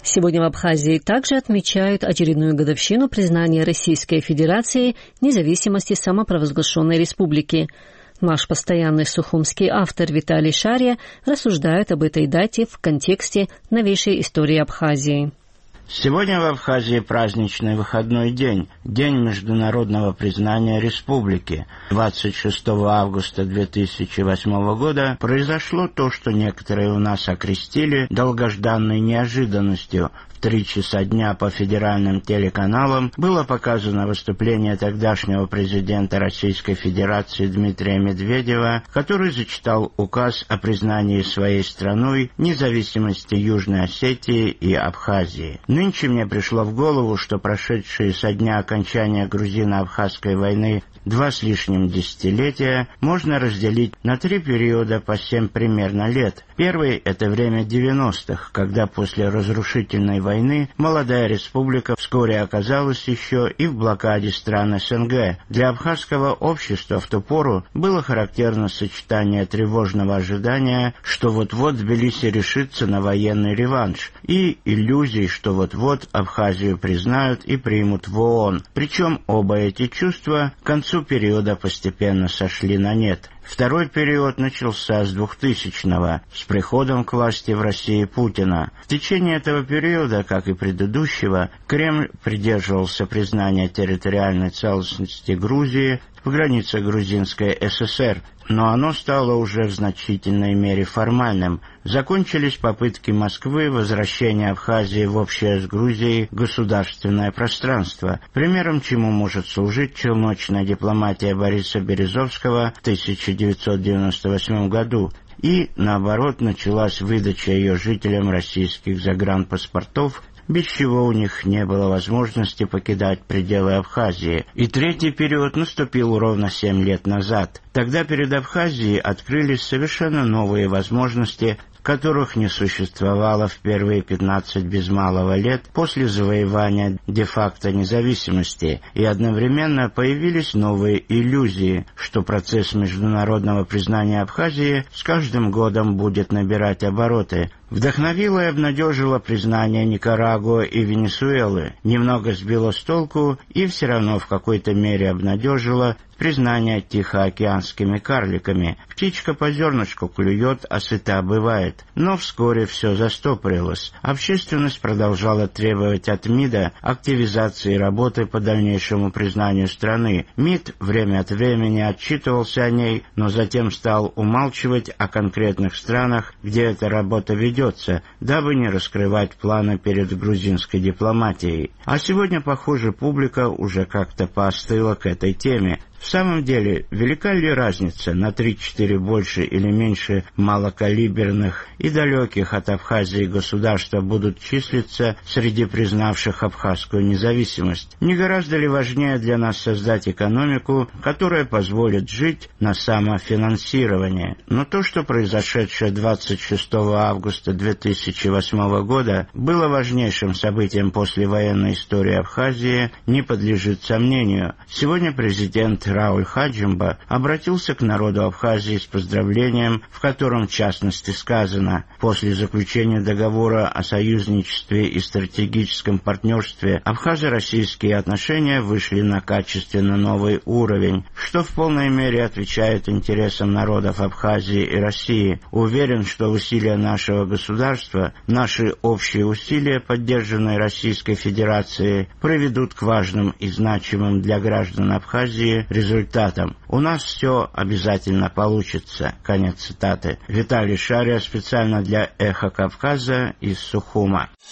Сегодня в Абхазии также отмечают очередную годовщину признания Российской Федерации независимости самопровозглашенной республики. Наш постоянный сухумский автор Виталий Шария рассуждает об этой дате в контексте новейшей истории Абхазии. Сегодня в Абхазии праздничный выходной день, День международного признания республики. 26 августа 2008 года произошло то, что некоторые у нас окрестили долгожданной неожиданностью. В 3 часа дня по федеральным телеканалам было показано выступление тогдашнего президента Российской Федерации Дмитрия Медведева, который зачитал указ о признании своей страной независимости Южной Осетии и Абхазии. Нынче мне пришло в голову, что прошедшие со дня окончания грузино-абхазской войны 2 с лишним десятилетия можно разделить на 3 периода по 7 примерно лет. Первый – это время 90-х, когда после разрушительной войны молодая республика вскоре оказалась еще и в блокаде стран СНГ. Для абхазского общества в ту пору было характерно сочетание тревожного ожидания, что вот-вот Тбилиси решится на военный реванш, и иллюзий, что вот-вот Абхазию признают и примут в ООН. Причем оба эти чувства к концу периода постепенно сошли на нет. Второй период начался с 2000-го, с приходом к власти в России Путина. В течение этого периода, как и предыдущего, Кремль придерживался признания территориальной целостности Грузии в границах Грузинской ССР, но оно стало уже в значительной мере формальным. Закончились попытки Москвы возвращения Абхазии в общее с Грузией государственное пространство, примером чему может служить челночная дипломатия Бориса Березовского в 1998 году. И, наоборот, началась выдача ее жителям российских загранпаспортов, без чего у них не было возможности покидать пределы Абхазии. И третий период наступил ровно 7 лет назад. Тогда перед Абхазией открылись совершенно новые возможности, которых не существовало в первые 15 без малого лет после завоевания де-факто независимости, и одновременно появились новые иллюзии, что процесс международного признания Абхазии с каждым годом будет набирать обороты. Вдохновило и обнадежило признание Никарагуа и Венесуэлы, немного сбило с толку и все равно в какой-то мере обнадежило признание тихоокеанскими карликами. Птичка по зернышку клюет, а сыта бывает. Но вскоре все застопорилось. Общественность продолжала требовать от МИДа активизации работы по дальнейшему признанию страны. МИД время от времени отчитывался о ней, но затем стал умалчивать о конкретных странах, где эта работа ведется, дабы не раскрывать планы перед грузинской дипломатией. А сегодня, похоже, публика уже как-то поостыла к этой теме. В самом деле, велика ли разница, на 3-4 больше или меньше малокалиберных и далеких от Абхазии государства будут числиться среди признавших абхазскую независимость? Не гораздо ли важнее для нас создать экономику, которая позволит жить на самофинансирование? Но то, что произошедшее 26 августа 2008 года было важнейшим событием послевоенной истории Абхазии, не подлежит сомнению. Сегодня президент Рауль Хаджимба обратился к народу Абхазии с поздравлением, в котором в частности сказано: после заключения договора о союзничестве и стратегическом партнерстве абхазо-российские отношения вышли на качественно новый уровень, что в полной мере отвечает интересам народов Абхазии и России. Уверен, что усилия нашего государства, наши общие усилия, поддержанные Российской Федерацией, приведут к важным и значимым для граждан Абхазии результатам. У нас все обязательно получится. Конец цитаты. Виталий Шария специально для «Эхо Кавказа» из Сухума.